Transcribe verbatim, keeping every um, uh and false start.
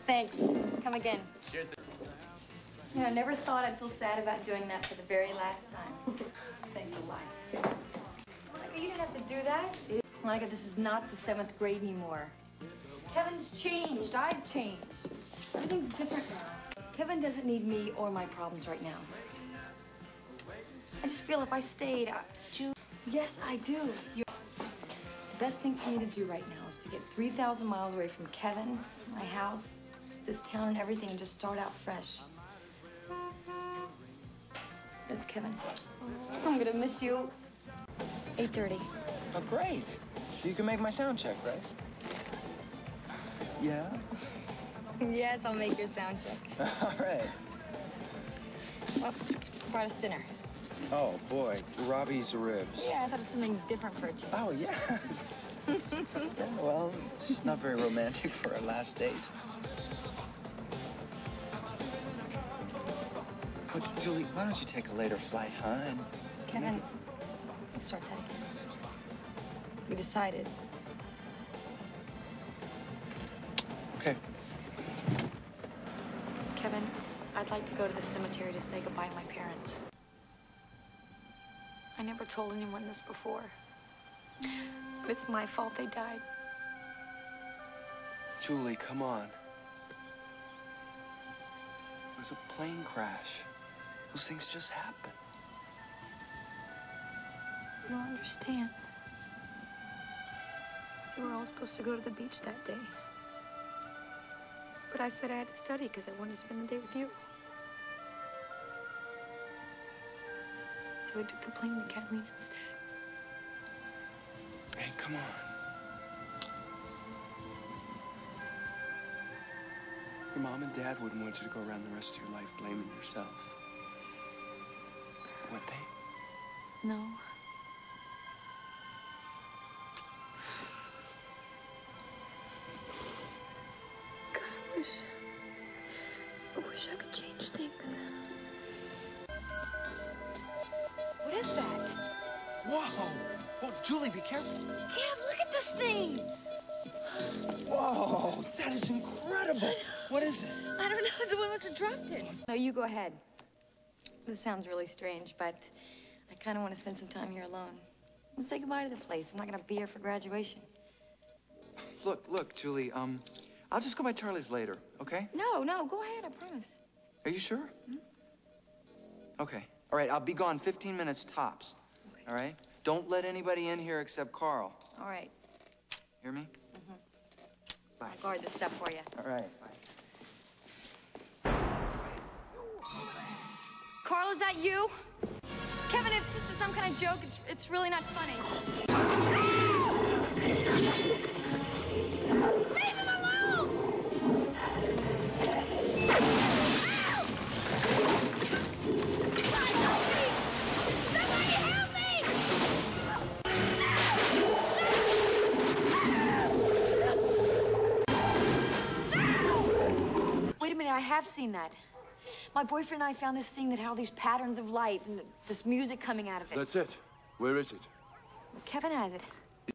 Thanks. Come again. Sure. You know, I never thought I'd feel sad about doing that for the very last time. Thanks a lot. Monica, you didn't have to do that. Monica, this is not the seventh grade anymore. Kevin's changed. I've changed. Everything's different now. Kevin doesn't need me or my problems right now. I just feel if I stayed, I... Yes, I do. You're... The best thing for me to do right now is to get three thousand miles away from Kevin, my house, this town and everything, and just start out fresh. That's Kevin. I'm gonna miss you. eight thirty. Oh, great. So you can make my sound check, right? Yeah? Yes, I'll make your sound check. All right. Well, brought us dinner. Oh, boy. Robbie's ribs. Yeah, I thought it was something different for a change. Oh, yes. Yeah, well, it's not very romantic for our last date. But, Julie, why don't you take a later flight, huh? And... Kevin, let's start that again. We decided. Okay. Kevin, I'd like to go to the cemetery to say goodbye to my parents. I never told anyone this before. But it's my fault they died. Julie, come on. It was a plane crash. Those things just happen. You don't understand. See, we're all supposed to go to the beach that day. But I said I had to study because I wanted to spend the day with you. So we took the plane to Catalina instead. Hey, come on. Your mom and dad wouldn't want you to go around the rest of your life blaming yourself. Would they? No. God, I wish... I wish I could change things. What is that? Whoa! Whoa, Julie, be careful. Kev, look at this thing! Whoa, that is incredible. What is it? I don't know. Someone must have dropped it. No, you go ahead. This sounds really strange, but I kind of want to spend some time here alone. And say goodbye to the place. I'm not going to be here for graduation. Look, look, Julie, um, I'll just go by Charlie's later, okay? No, no, go ahead, I promise. Are you sure? Hmm? Okay. All right, I'll be gone fifteen minutes tops. Okay. All right? Don't let anybody in here except Carl. All right. Hear me? Mm-hmm. Bye. I'll guard this stuff for you. All right. Bye. Carl, is that you? Kevin, if this is some kind of joke, it's, it's really not funny. Leave him alone! Somebody help me! Wait a minute, I have seen that. My boyfriend and I found this thing that had all these patterns of light and this music coming out of it. That's it. Where is it? Kevin has it.